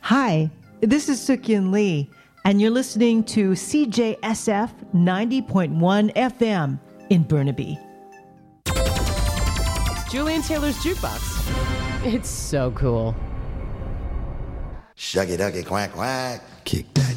Hi, this is Sukyin Lee, and you're listening to CJSF 90.1 FM in Burnaby. Julian Taylor's Jukebox. It's so cool. Shucky ducky quack quack. Kick that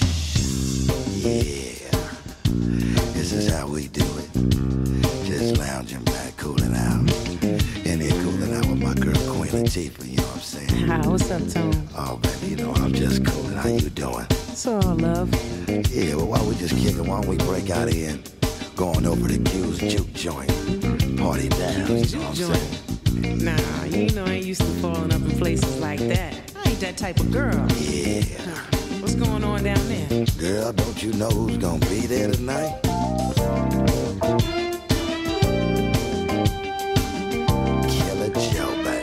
yeah. This is how we do it. Just lounging back, cooling out. In here cooling out with my girl Queen Latifah, you know what I'm saying? Hi, what's up, Tone? Oh, baby, you know I'm just cooling. How you doing? It's all love. Yeah, well, while we just kicking, why don't we break out of here and go on over to Q's Juke Joint. Party down, you know what I'm saying? Nah, you know I ain't used to falling up in places like that. I ain't that type of girl. Yeah. What's going on down there? Girl, don't you know who's gonna be there tonight? Killer Joe, baby.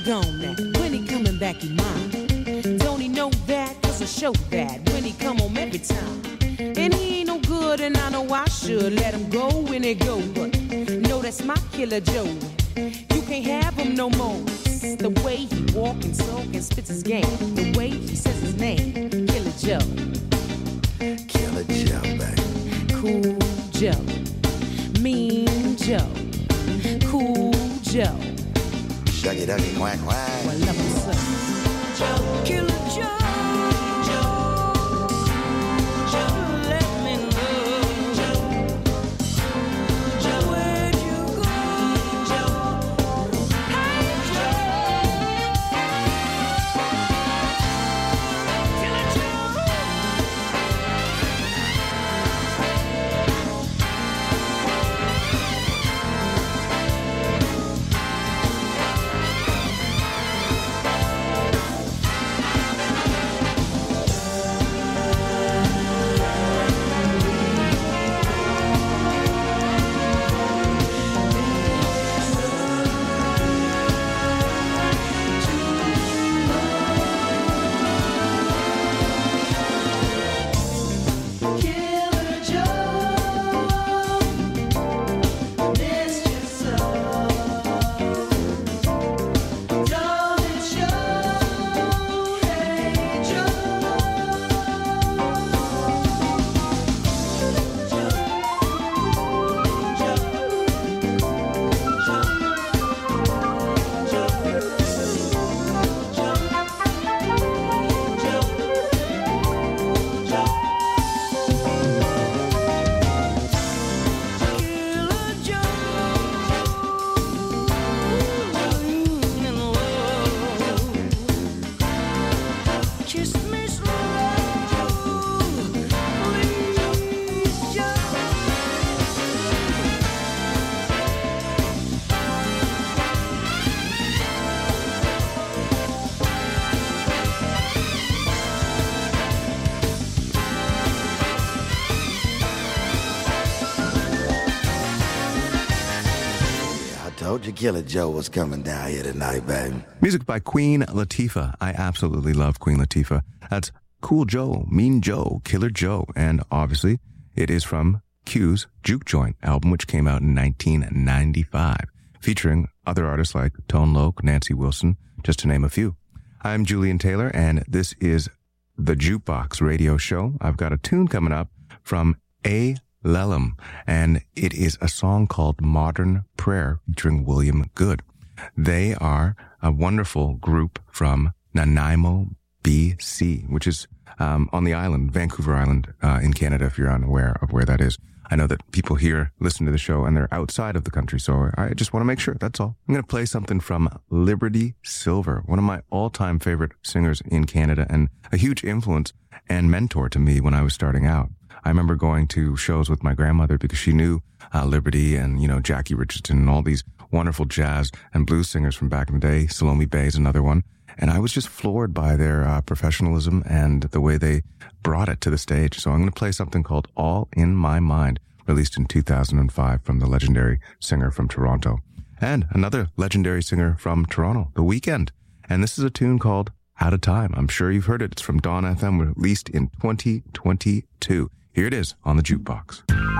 gone now? When he coming back in mine? Don't he know that? Cause I show that when he come home every time. And he ain't no good and I know I should let him go when he go. But no, that's my Killer Joe. You can't have him no more. The way he walk and talk and spits his game. The way he says his name. Killer Joe. Killer Joe, baby. Cool Joe. Mean Joe. Cool Joe. Ducky, ducky, quack, quack. I love him so. Joe, Killer Joe. Told you Killer Joe was coming down here tonight, baby. Music by Queen Latifah. I absolutely love Queen Latifah. That's Cool Joe, Mean Joe, Killer Joe. And obviously, it is from Q's Juke Joint album, which came out in 1995, featuring other artists like Tone Loc, Nancy Wilson, just to name a few. I'm Julian Taylor, and this is the Jukebox Radio Show. I've got a tune coming up from A. Lelum, and it is a song called Modern Prayer featuring William Good. They are a wonderful group from Nanaimo, BC, which is on the island, Vancouver Island, in Canada, if you're unaware of where that is. I know that people here listen to the show and they're outside of the country, so I just want to make sure, that's all. I'm going to play something from Liberty Silver, one of my all-time favorite singers in Canada and a huge influence and mentor to me when I was starting out. I remember going to shows with my grandmother because she knew Liberty and, you know, Jackie Richardson and all these wonderful jazz and blues singers from back in the day. Salome Bay is another one. And I was just floored by their professionalism and the way they brought it to the stage. So I'm going to play something called All in My Mind, released in 2005 from the legendary singer from Toronto. And another legendary singer from Toronto, The Weeknd. And this is a tune called Out of Time. I'm sure you've heard it. It's from Dawn FM, released in 2022. Here it is on the Jukebox.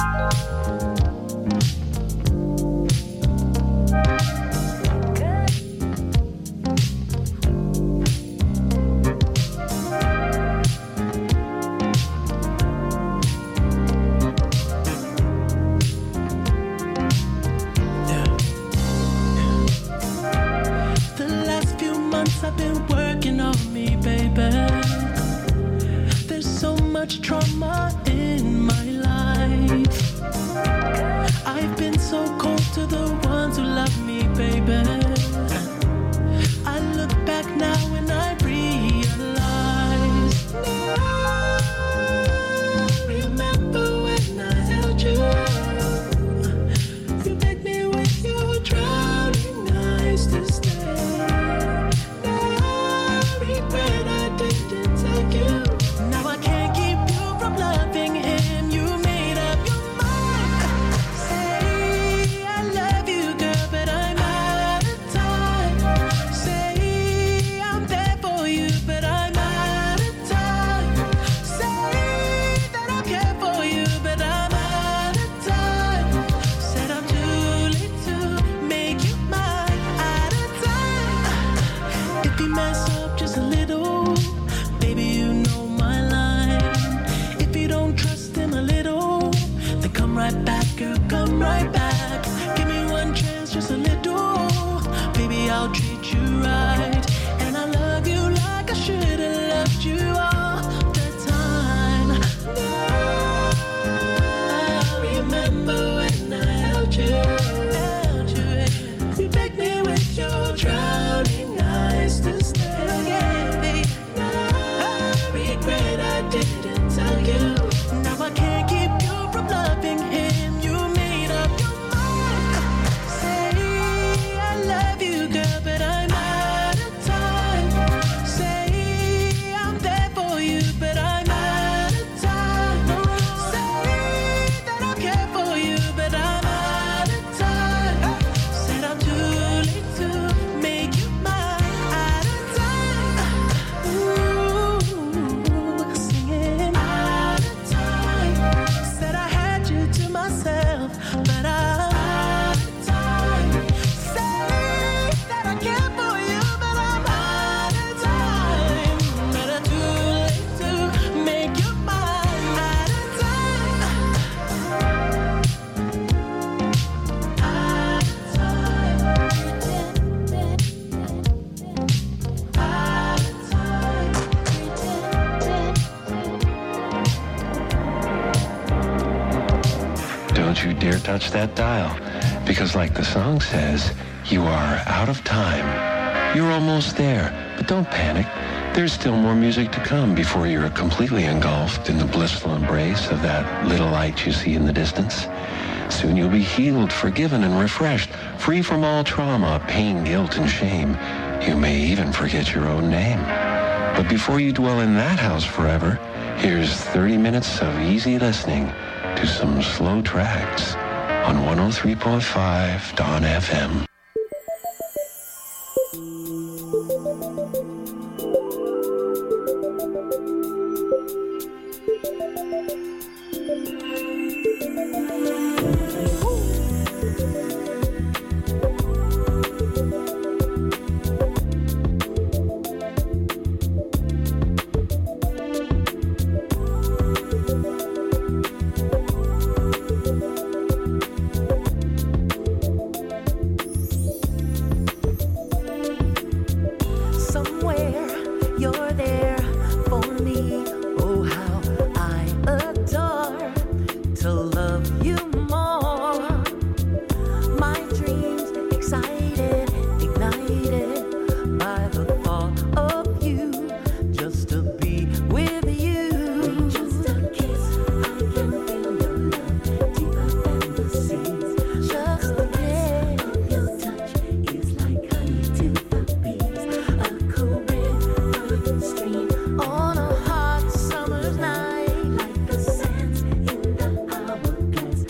The last few months I've been working on me, baby. There's so much trauma in my life. I've been right back, girl, come right back. Give me one chance, just a little. Baby, I'll treat you right. And I love you like I should have loved you all the time. I remember when I held you. You begged me with your drowning eyes to stay again. I regret I didn't tell you. Now I can't keep you from loving him. You made up your mind. Say I love you, girl, but I'm out of time. Say I'm there for you, but I'm out of time. Say that I care for you, but I'm out of time. Said I'm too late to make you mine. Out of time. Ooh, singing out of time. Said I had you to myself, but I'm out of time. Say that I care for you, but I'm out of time. But I'm too late to make you mine. Out of time. Out of time. Don't you dare touch that dial, because like the song says, you are out of time. You're almost there, but don't panic. There's still more music to come before you're completely engulfed in the blissful embrace of that little light you see in the distance. Soon you'll be healed, forgiven, and refreshed, free from all trauma, pain, guilt, and shame. You may even forget your own name. But before you dwell in that house forever, here's 30 minutes of easy listening to some slow tracks on 103.5 Dawn FM. Somewhere you're there for me. Oh, how I adore to love you more. My dreams excited, ignited by the thought of you. Just to be with you. Just a kiss, I can feel your love deeper than the seas. Just the kiss of your touch is like honey to the bees. A cool river stream on a hot summer's night, like the sands in the hourglass.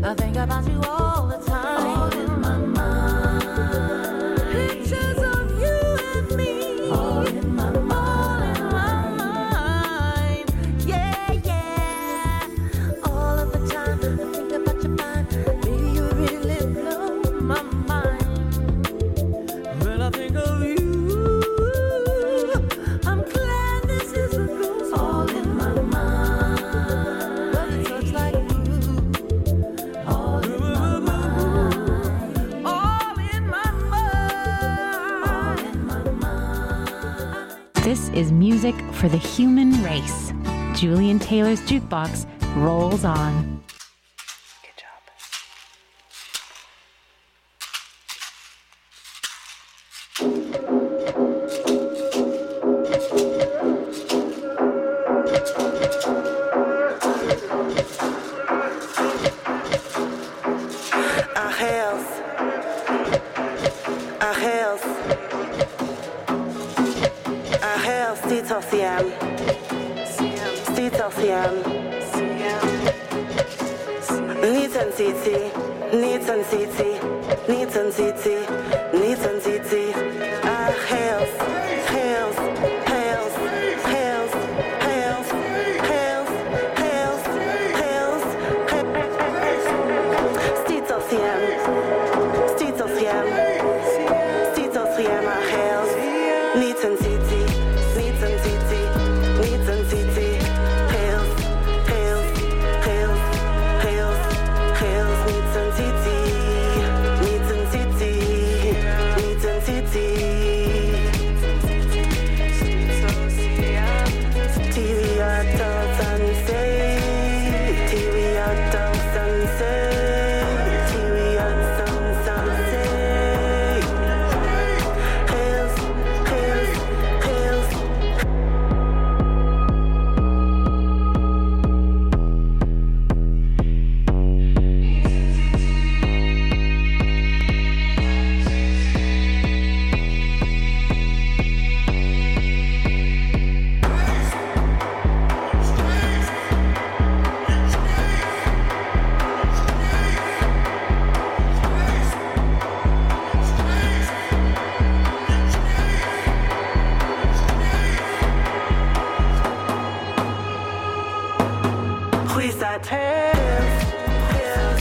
I think about you all the time. All in my mind. Pictures of you and me. All in my mind. All in my mind. Yeah, yeah. All of the time. I think about your mind. Baby, you really blow my mind. When I think of you, I'm glad this is a ghost. All in my mind. Love it touch like you. All in my mind. All in my mind. All in my mind. This is music for the human race. Julian Taylor's Jukebox rolls on. Good job. Stito Siam. Stito Siam. Nieten Titi. Nieten Titi. Nieten Titi. Nieten Titi. Hails. Hails. Hails. Hails. Hails. Hails. Hails. Hails. Stito Siam. Stito Siam. Stito Siam. Hails. Nieten Titi. Nieten Titi. Nieten Titi. Hails. Hails. Hails. Hails. Hails. Nieten Titi. Nieten Titi. Nieten Titi. Tiriato Sensei. Tiriato Sensei. Tiriato Sensei. Hails. Hails. Hails. Who's that? Hails. Hails.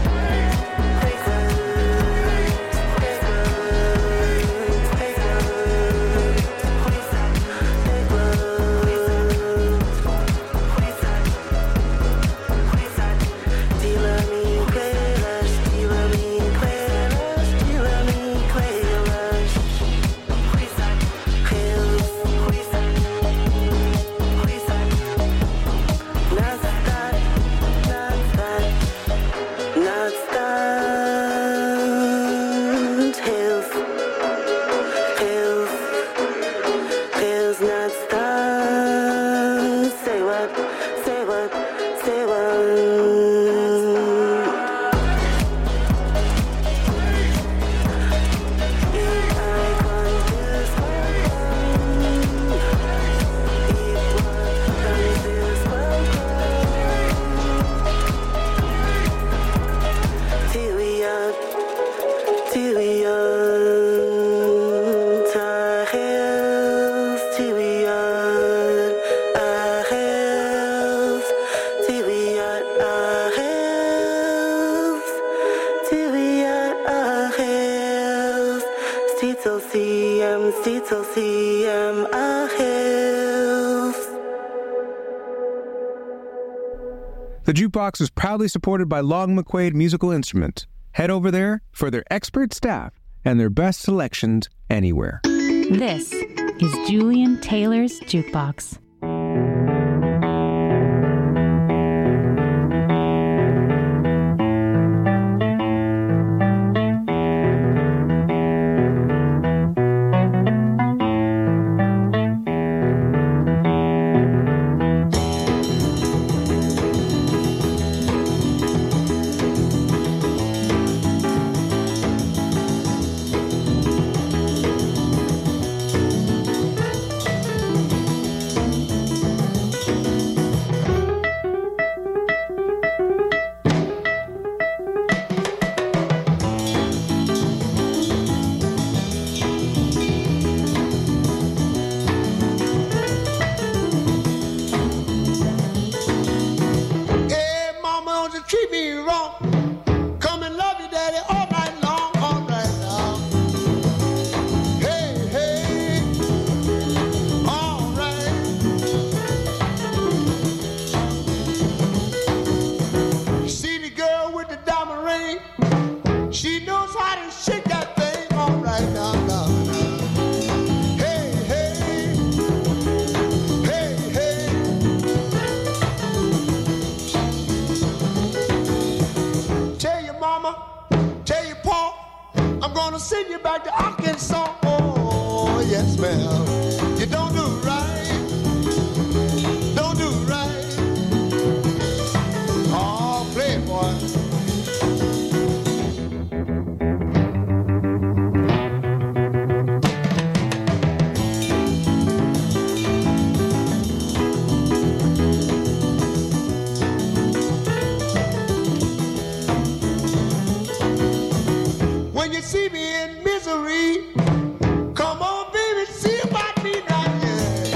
The Jukebox is proudly supported by Long McQuaid Musical Instruments. Head over there for their expert staff and their best selections anywhere. This is Julian Taylor's Jukebox. thing. She knows how to shake that thing all right now. Hey, hey, hey, hey. Tell your mama, tell your pa, I'm gonna send you back to Arkansas. Oh, yes, ma'am. You don't do right. Don't do right. Oh, play it, boy. When you see me in misery, come on, baby, see about me now, yeah.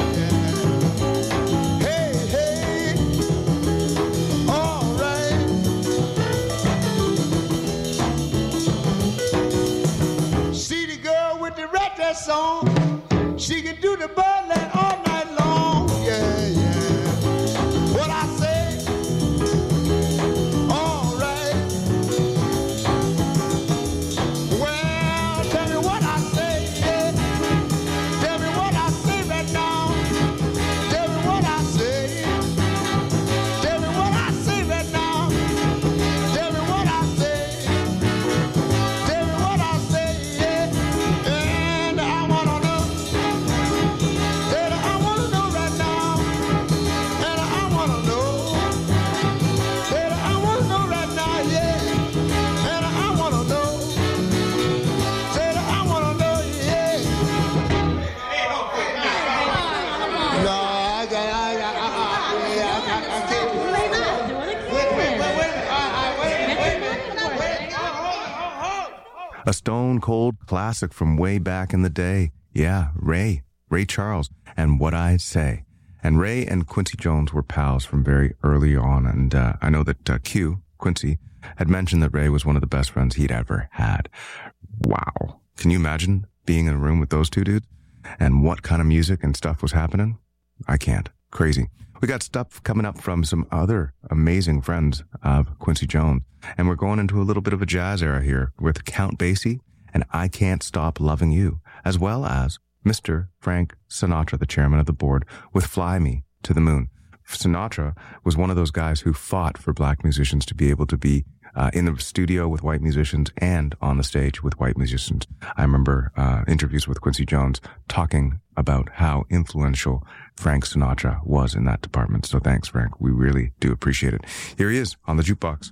Hey, hey, all right. See the girl with the red dress on, she can do the birdland all night long, yeah, yeah. What I say, all right. Well, tell me what I say, yeah. Tell me what I say right now. Tell me what I say. Tell me what I say right now. Tell me what I say. Tell me what I say, yeah. And I wanna know. And I wanna know right now. And I wanna know. And I wanna know right now, yeah. And I wanna know. Said I wanna know, yeah. No, I can't. A stone cold classic from way back in the day. Yeah, Ray Charles, and What I Say. And Ray and Quincy Jones were pals from very early on, and I know that Quincy, had mentioned that Ray was one of the best friends he'd ever had. Wow. Can you imagine being in a room with those two dudes? And what kind of music and stuff was happening? I can't. Crazy. We got stuff coming up from some other amazing friends of Quincy Jones. And we're going into a little bit of a jazz era here with Count Basie and I Can't Stop Loving You, as well as Mr. Frank Sinatra, the chairman of the board, with Fly Me to the Moon. Sinatra was one of those guys who fought for black musicians to be able to be in the studio with white musicians and on the stage with white musicians. I remember interviews with Quincy Jones talking about how influential Frank Sinatra was in that department. So thanks, Frank. We really do appreciate it. Here he is on the jukebox.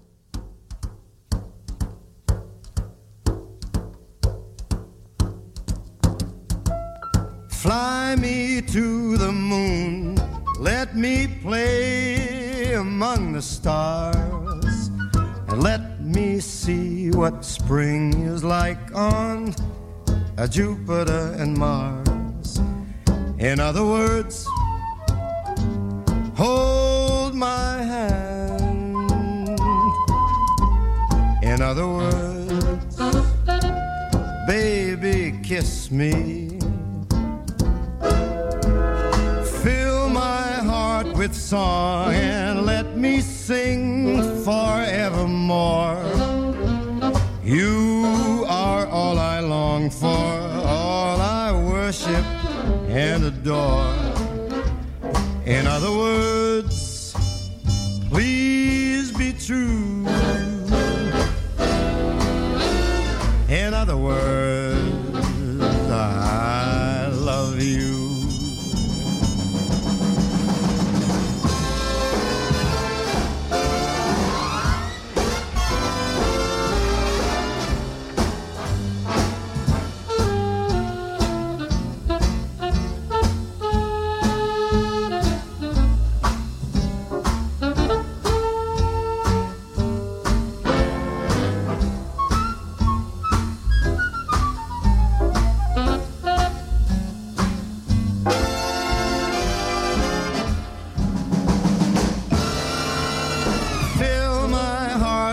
Fly me to the moon, let me play among the stars, and let me see what spring is like on Jupiter and Mars. In other words, hold my hand. In other words, baby, kiss me. Fill my heart with song and let me sing forevermore. You are all I long for, all I worship and adore. In other words, please be true. In other words, I love you.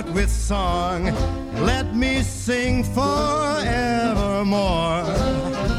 Song, let me sing forevermore.